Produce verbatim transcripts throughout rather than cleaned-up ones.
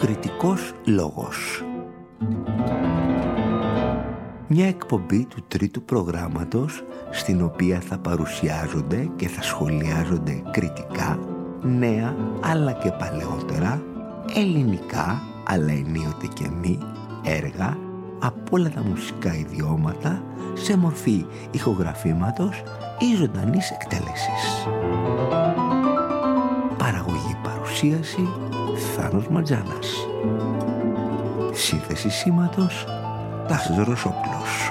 Κριτικός λόγος. Μια εκπομπή του τρίτου προγράμματος στην οποία θα παρουσιάζονται και θα σχολιάζονται κριτικά νέα αλλά και παλαιότερα, ελληνικά αλλά ενίοτε και μη έργα από όλα τα μουσικά ιδιώματα σε μορφή ηχογραφήματος ή ζωντανής εκτέλεσης. Παραγωγή παρουσίαση Θάνος Ματζάνας. Σύνθεση σήματος Τάσος Ρωσόπουλος.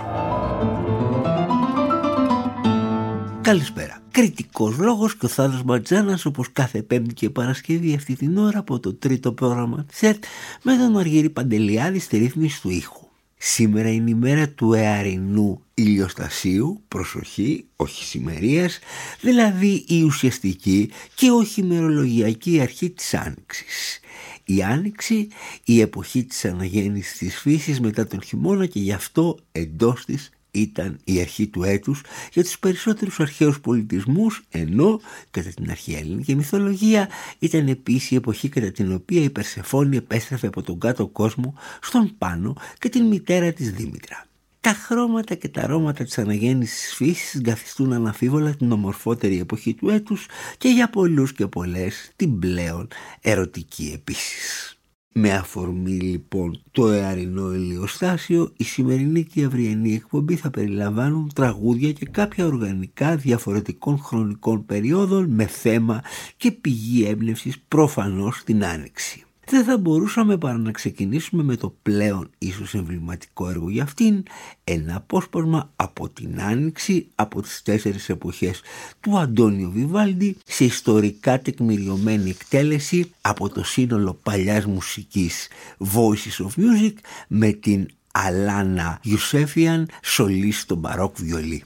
Καλησπέρα. Κριτικός λόγος και ο Θάνος Ματζάνας, όπως κάθε Πέμπτη και Παρασκευή αυτή την ώρα από το τρίτο πρόγραμμα της ΕΡΤ, με τον Αργύρη Παντελιάδη στη ρύθμιση του ήχου. Σήμερα είναι η μέρα του εαρινού ηλιοστασίου, προσοχή, όχι σημερίας, δηλαδή η ουσιαστική και όχι ημερολογιακή αρχή της Άνοιξης. Η Άνοιξη, η εποχή της αναγέννησης της φύσης μετά τον χειμώνα, και γι' αυτό εντός της ήταν η αρχή του έτους για τους περισσότερους αρχαίους πολιτισμούς, ενώ κατά την αρχαία ελληνική μυθολογία ήταν επίσης η εποχή κατά την οποία η Περσεφόνη επέστρεφε από τον κάτω κόσμο στον πάνω και την μητέρα της Δήμητρα. Τα χρώματα και τα αρώματα της αναγέννησης της φύσης συγκαθιστούν αναμφίβολα την ομορφότερη εποχή του έτους και για πολλούς και πολλές την πλέον ερωτική επίσης. Με αφορμή λοιπόν το εαρινό ηλιοστάσιο, η σημερινή και η αυριανή εκπομπή θα περιλαμβάνουν τραγούδια και κάποια οργανικά διαφορετικών χρονικών περιόδων με θέμα και πηγή έμπνευσης προφανώς την Άνοιξη. Δεν θα μπορούσαμε παρά να ξεκινήσουμε με το πλέον ίσως εμβληματικό έργο για αυτήν, ένα απόσπασμα από την Άνοιξη από τις τέσσερις εποχές του Αντώνιο Βιβάλντι σε ιστορικά τεκμηριωμένη εκτέλεση από το σύνολο παλιάς μουσικής Voices of Music με την Αλάνα Ιουσέφιαν σολίστ στο μπαρόκ βιολί.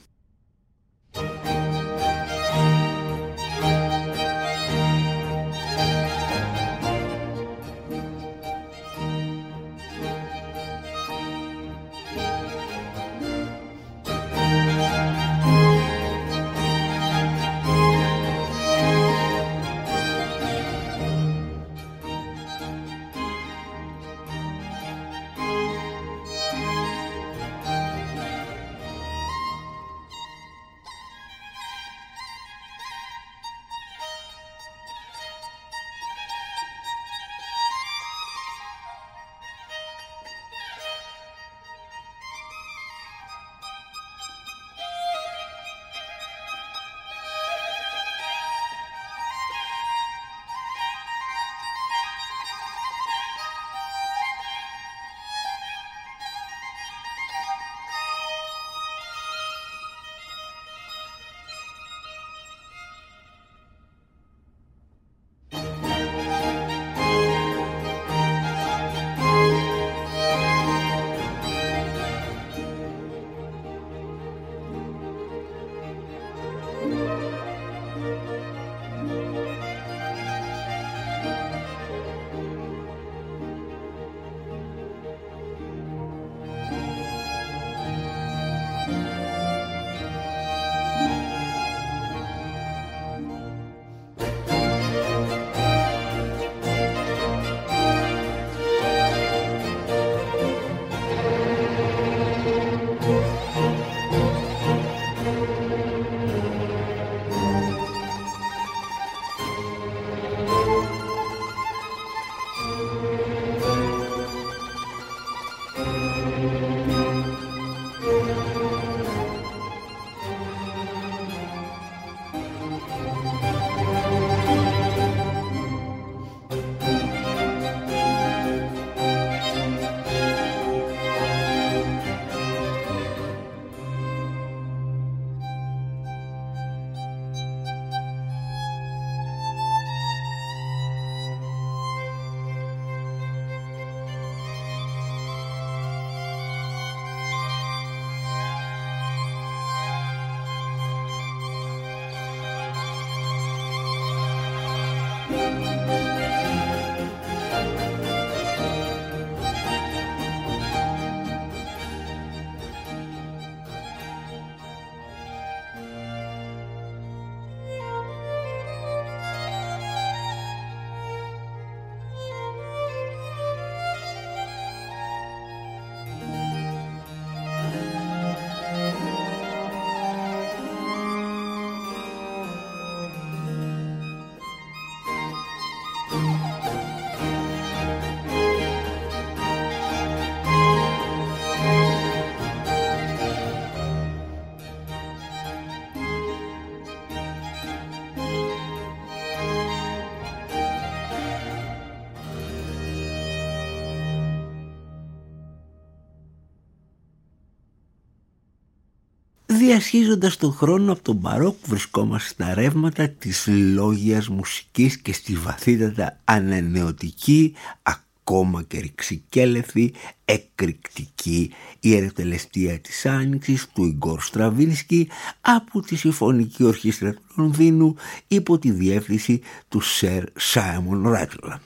Διασχίζοντας τον χρόνο από τον μπαρόκ βρισκόμαστε στα ρεύματα της λόγιας μουσικής και στη βαθύτατα ανανεωτική, ακόμα και ρηξικέλευθη, εκρηκτική ιεροτελεστία της Άνοιξης του Ιγκόρ Στραβίνσκι από τη Συμφωνική Ορχήστρα του Λονδίνου υπό τη διεύθυνση του Σερ Σάιμον Ράτλα.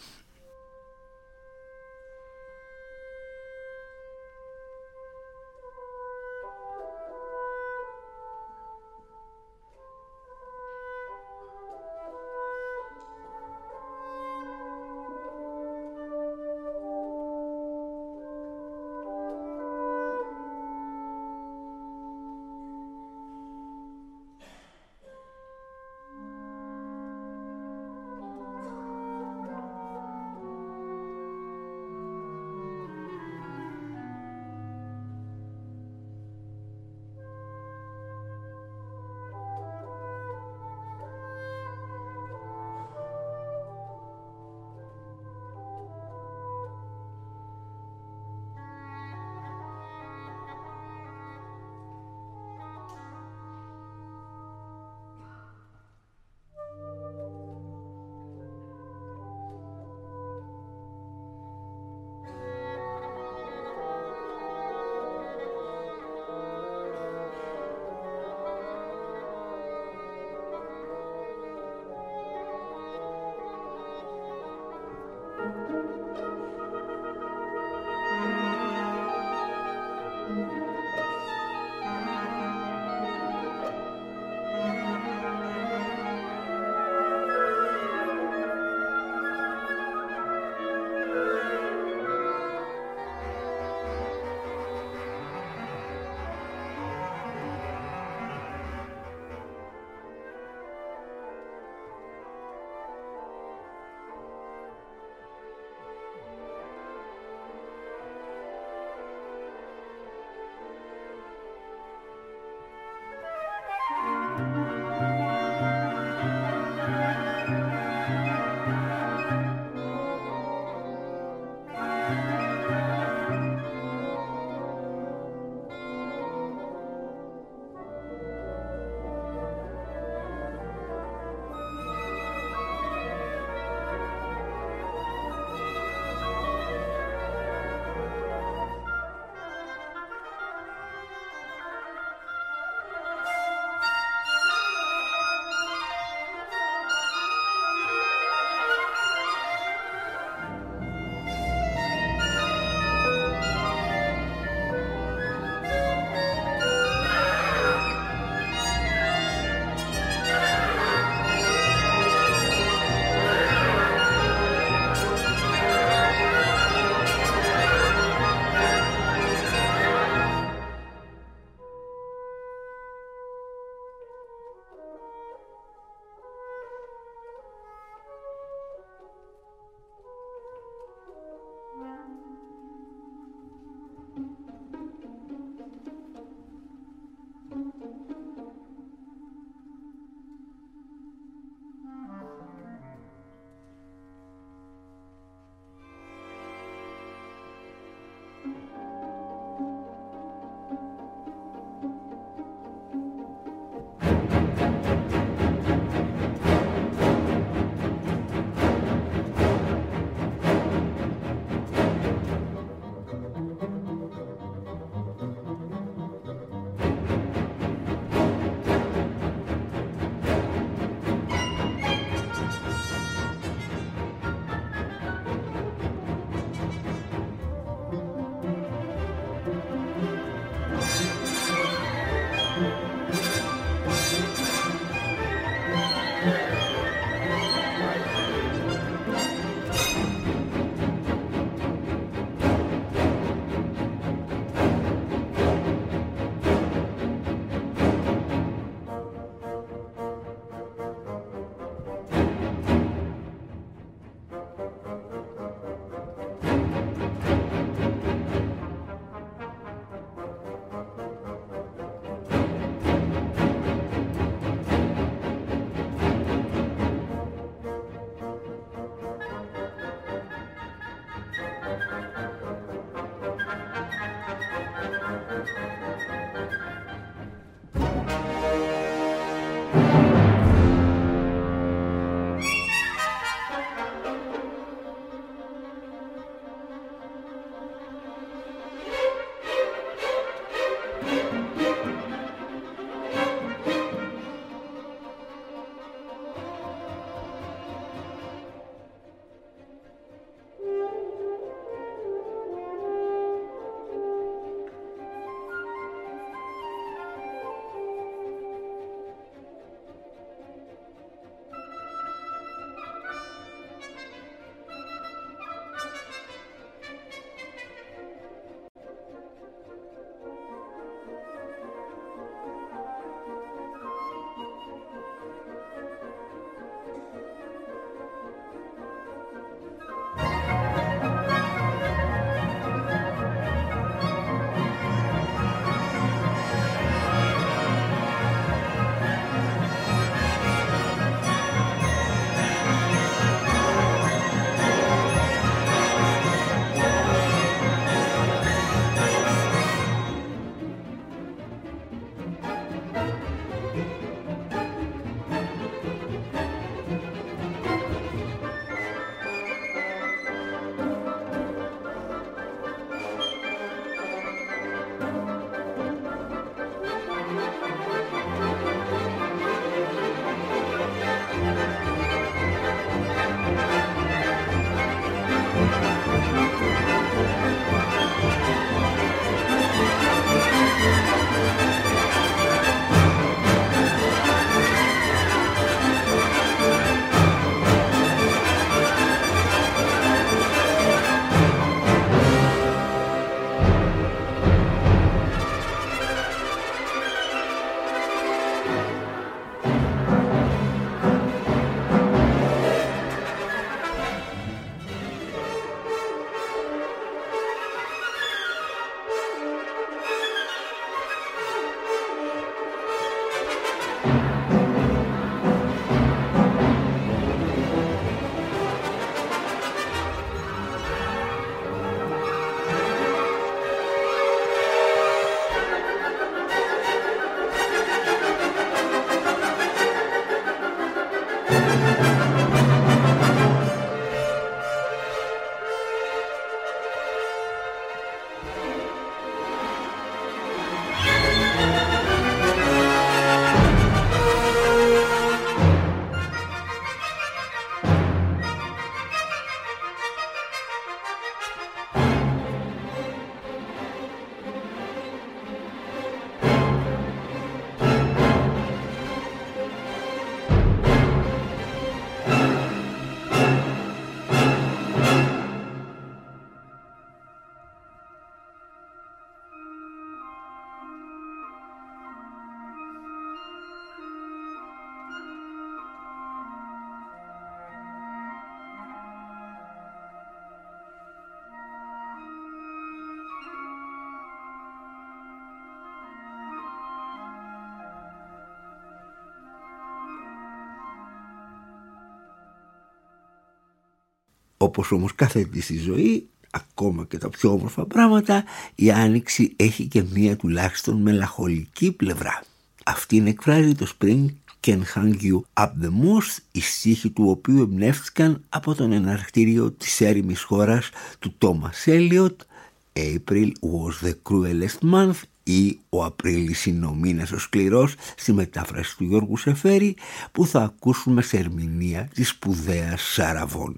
Όπως όμως κάθε τι στη ζωή, ακόμα και τα πιο όμορφα πράγματα, η άνοιξη έχει και μία τουλάχιστον μελαγχολική πλευρά. Αυτήν εκφράζει το Spring Can Hang You Up The Most, οι στίχοι του οποίου εμπνεύστηκαν από τον εναρκτήριο της έρημης χώρας του Thomas Eliot, April was the cruelest month, ή ο Απρίλης είναι ο μήνας ο σκληρός, στη μετάφραση του Γιώργου Σεφέρη, που θα ακούσουμε σε ερμηνεία της σπουδαίας Σάρα Βον.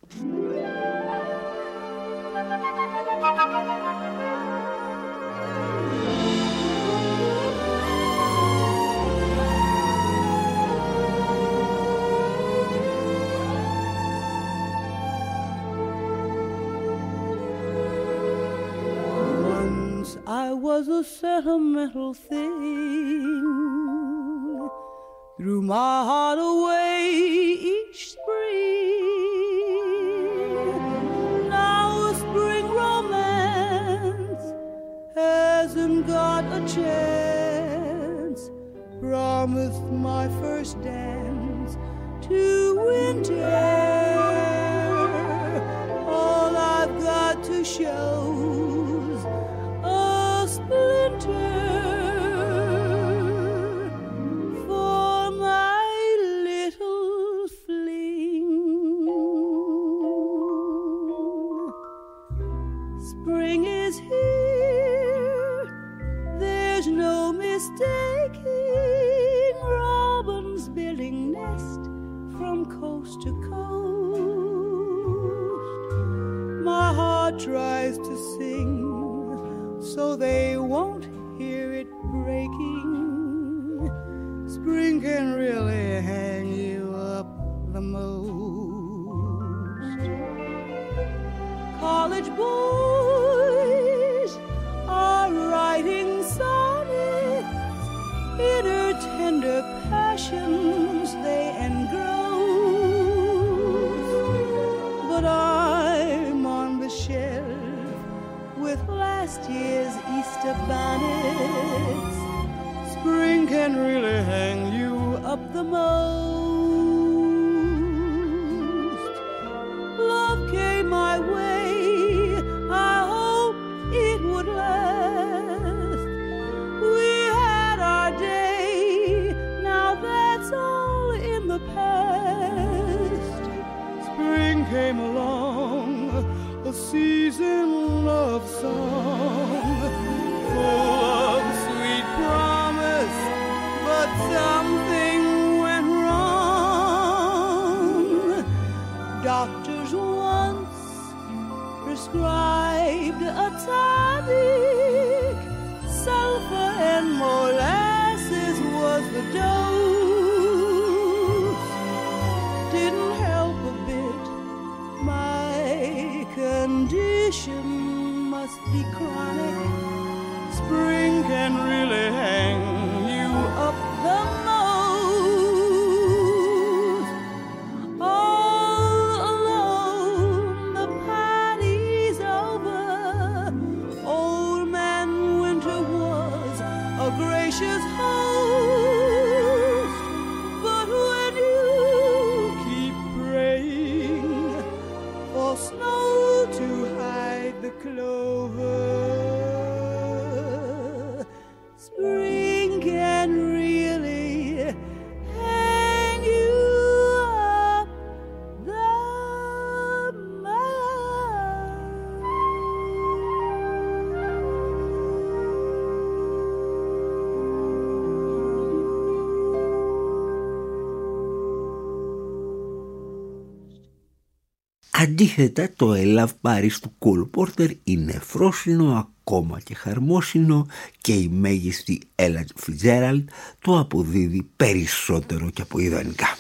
I was a sentimental thing, threw my heart away each spring. Now a spring romance hasn't got a chance, promised my first dance to winter. All I've got to show for my little fling. Spring is here, there's no mistaking. Robins building nest from coast to coast. My heart tries to sing so they won't hear it breaking. Spring can really hang you up the most. College boys are writing sonnets, inner tender passions they engross. But I'm on the shelf with last year's Easter bonnets. Spring can really hang you up the most. Love came my way, I hope it would last. We had our day, now that's all in the past. Spring came along, a season of song, full of sweet promise, but something went wrong. Doctors once prescribed a tonic, sulfur and molasses was the dose. Didn't help a bit, my condition must be chronic. Spring can really hang you up the most. All alone, the party's over. Old Man Winter was a gracious host. But when you keep praying for snow to hide the clover, spring can really hang you up the Αντίθετα, το I Love Paris του Cole Porter είναι φρόσινο, ακόμα και χαρμόσυνο, και η μέγιστη Ella Fitzgerald το αποδίδει περισσότερο και από ιδανικά.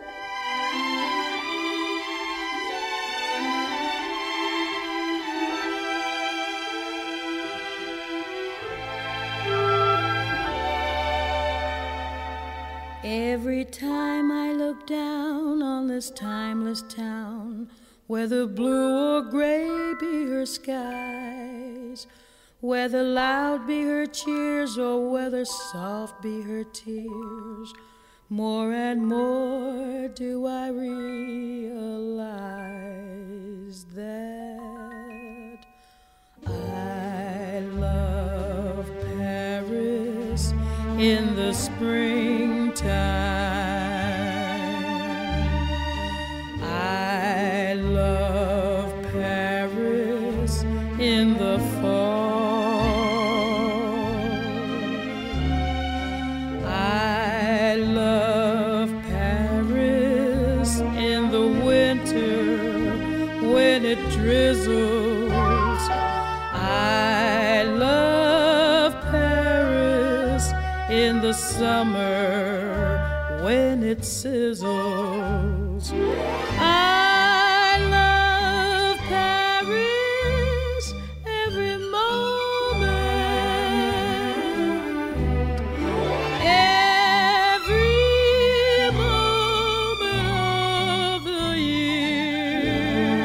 Every time I look down on this timeless town, whether blue or gray be her skies, whether loud be her cheers or whether soft be her tears, more and more do I realize that I love Paris in the springtime. I love Paris in the fall. I love Paris in the winter when it drizzles. I love Paris in the summer when it sizzles. I love Paris every moment, every moment of the year.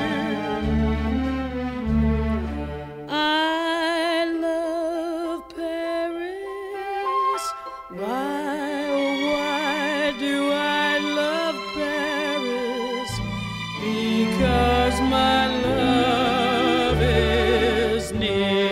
I love Paris. Why, oh why do I love Paris? Because my love is near.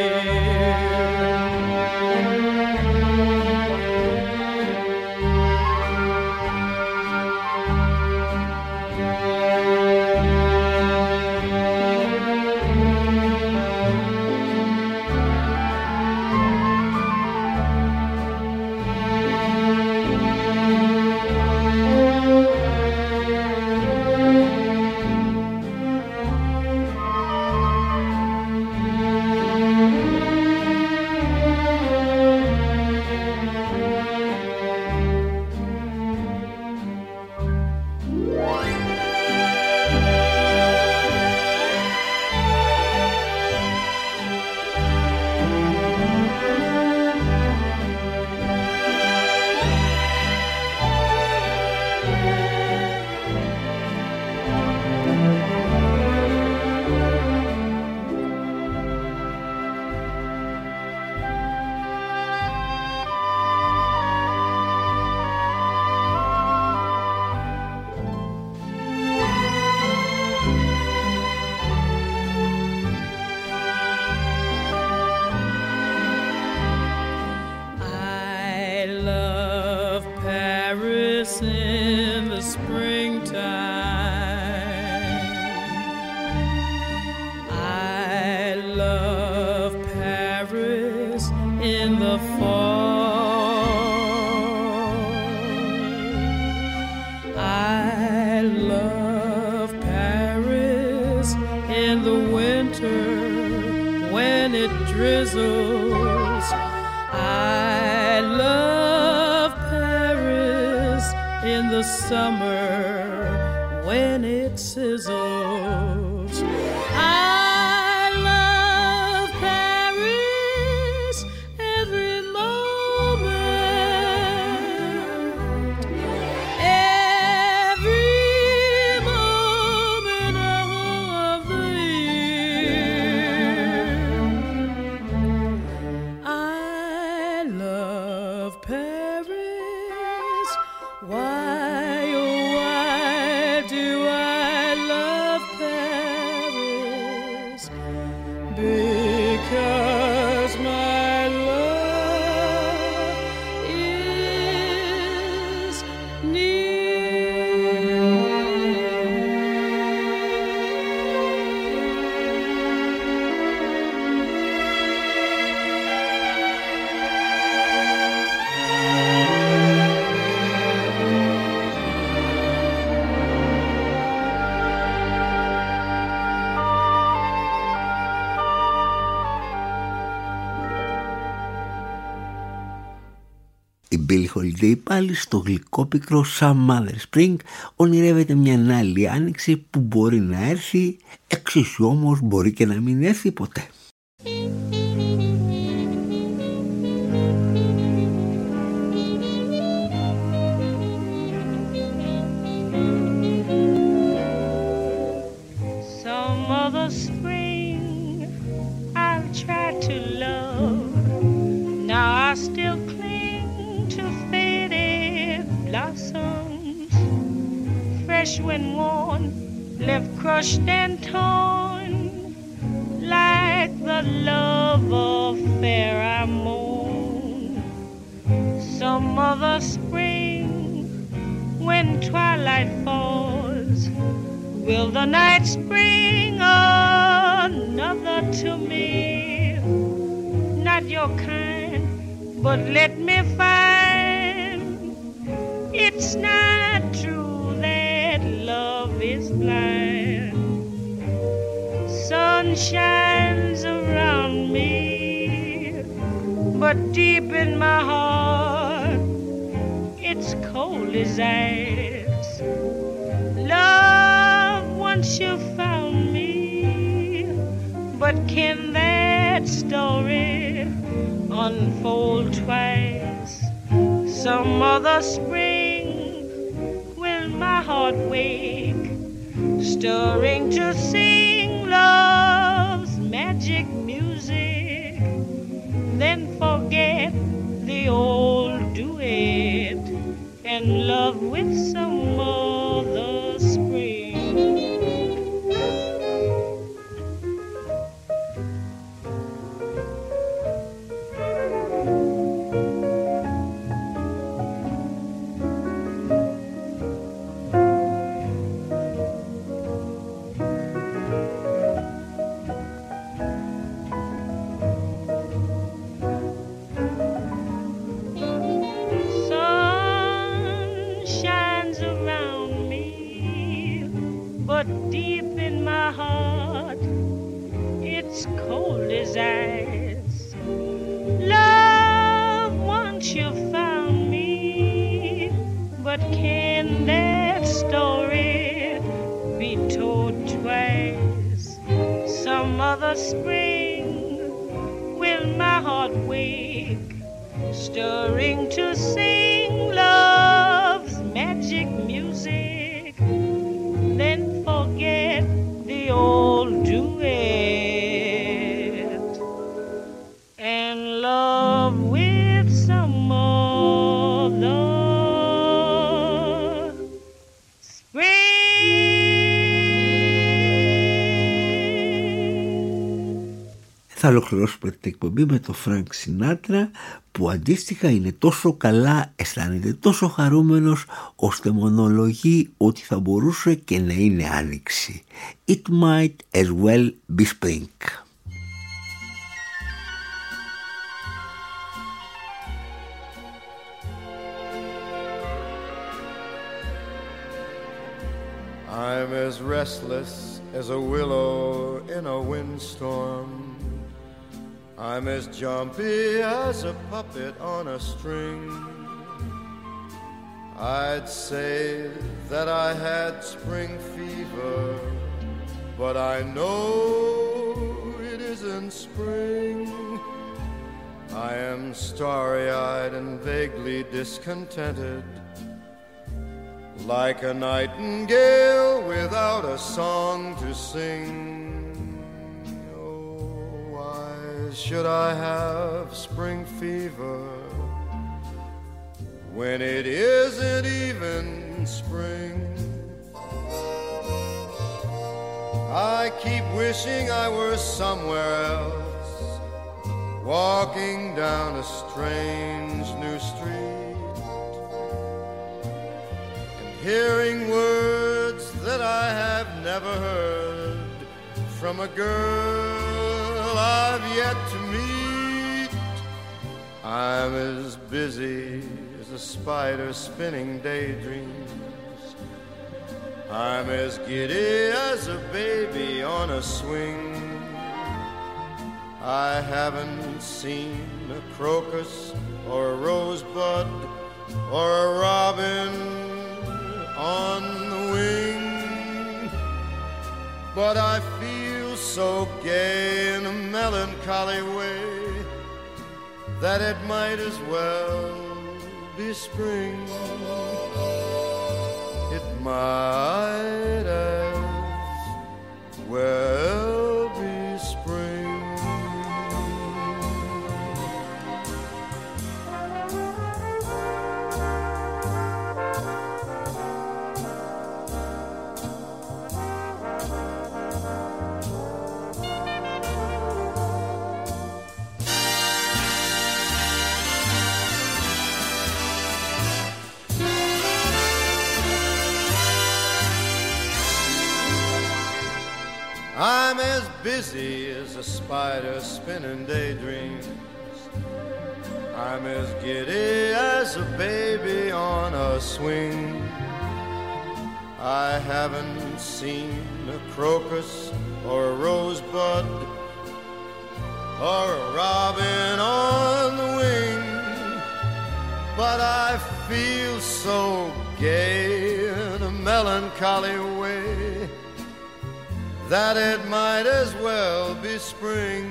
I love Paris in the springtime. I love Paris in the fall. I love Paris in the winter when it drizzles. I love Paris in the summer when it sizzles. I love Paris every moment, every moment of the year. I love Paris. Why, oh why do I love Paris? Because my love is near. Η Billie Holiday πάλι στο γλυκό πικρό Some Other Spring ονειρεύεται μια άλλη άνοιξη που μπορεί να έρθει, εξίσου όμως μπορεί και να μην έρθει ποτέ. Some other spring I've tried to love. Now I still cling to faded blossoms. flesh when worn, left crushed and torn, like the love affair I mourn. Some other spring, when twilight falls, will the night spring another to me? Not your kind, but let me find it's not true that love is blind. Sun shines around me, but deep in my heart it's cold as ice. Love, once you found me, but can that story unfold twice? Some other spring will my heart wake, stirring to sing love's magic music, then forget the old duet and love with some other spring. Deep in my heart, it's cold as ice. Love, once you found me, but can that story be told twice? Some other spring will my heart wake, stirring to sing love's magic music, then forget the old duet and love with some other spring. Θα ολοκληρώσουμε την εκπομπή με το Frank Sinatra, που αντίστοιχα είναι τόσο καλά, αισθάνεται τόσο χαρούμενος, ώστε μονολογεί ότι θα μπορούσε και να είναι άνοιξη. It might as well be spring. I'm as restless as a willow in a windstorm. I'm as jumpy as a puppet on a string. I'd say that I had spring fever, but I know it isn't spring. I am starry-eyed and vaguely discontented, like a nightingale without a song to sing. Should I have spring fever when it isn't even spring? I keep wishing I were somewhere else, walking down a strange new street and hearing words that I have never heard from a girl I've yet to meet. I'm as busy as a spider spinning daydreams. I'm as giddy as a baby on a swing. I haven't seen a crocus or a rosebud or a robin on the wing, but I feel so gay in a melancholy way that it might as well be spring. It might as well be spring. I'm as busy as a spider spinning daydreams. I'm as giddy as a baby on a swing. I haven't seen a crocus or a rosebud or a robin on the wing, but I feel so gay in a melancholy way that it might as well be spring.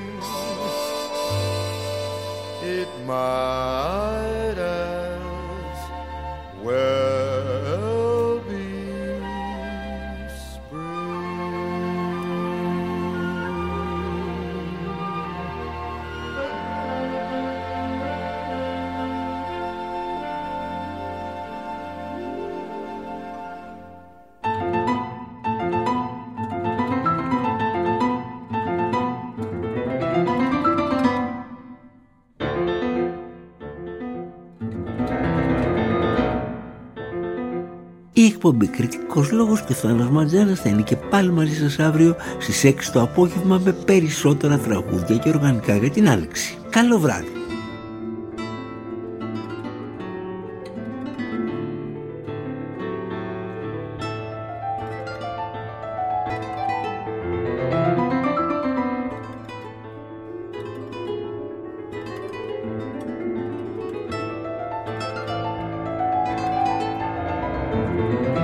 It might as well be Η εκπομπή Κριτικός Λόγος και ο Θάνος Ματζάνας θα είναι και πάλι μαζί σας αύριο στις έξι το απόγευμα με περισσότερα τραγούδια και οργανικά για την Άνοιξη. Καλό βράδυ. Thank you.